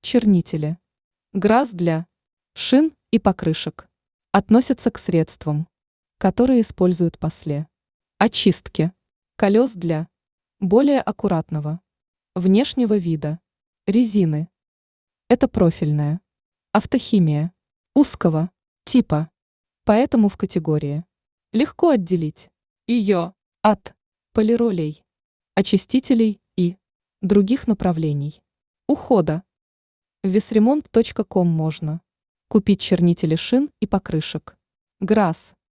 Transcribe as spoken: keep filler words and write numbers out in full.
Чернители. ГРАС для шин и покрышек. Относятся к средствам, которые используют после очистки колес для более аккуратного внешнего вида резины. Это профильная автохимия узкого типа, поэтому в категории легко отделить ее от полиролей, очистителей и других направлений ухода. В весремонт точка ком можно купить чернители шин и покрышек ГРАС.